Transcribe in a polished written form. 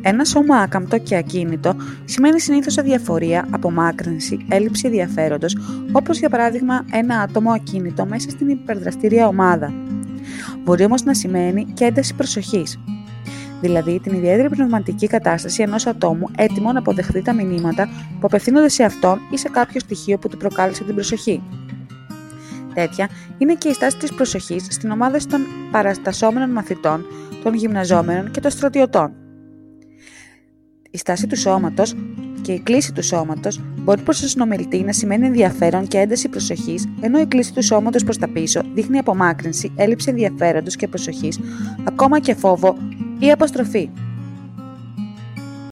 Ένα σώμα άκαμπτο και ακίνητο σημαίνει συνήθως αδιαφορία, απομάκρυνση, έλλειψη ενδιαφέροντος, όπως για παράδειγμα ένα άτομο ακίνητο μέσα στην υπερδραστήρια ομάδα. Μπορεί όμως να σημαίνει και ένταση προσοχής, δηλαδή την ιδιαίτερη πνευματική κατάσταση ενός ατόμου έτοιμο να αποδεχθεί τα μηνύματα που απευθύνονται σε αυτόν ή σε κάποιο στοιχείο που του προκάλεσε την προσοχή. Τέτοια είναι και η στάση της προσοχής στην ομάδα των παραστασσόμενων μαθητών, των γυμναζόμενων και των στρατιωτών. Η στάση του σώματος και η κλίση του σώματος μπορεί προς τον συνομιλητή να σημαίνει ενδιαφέρον και ένταση προσοχής, ενώ η κλίση του σώματος προς τα πίσω δείχνει απομάκρυνση, έλλειψη ενδιαφέροντος και προσοχής, ακόμα και φόβο ή αποστροφή.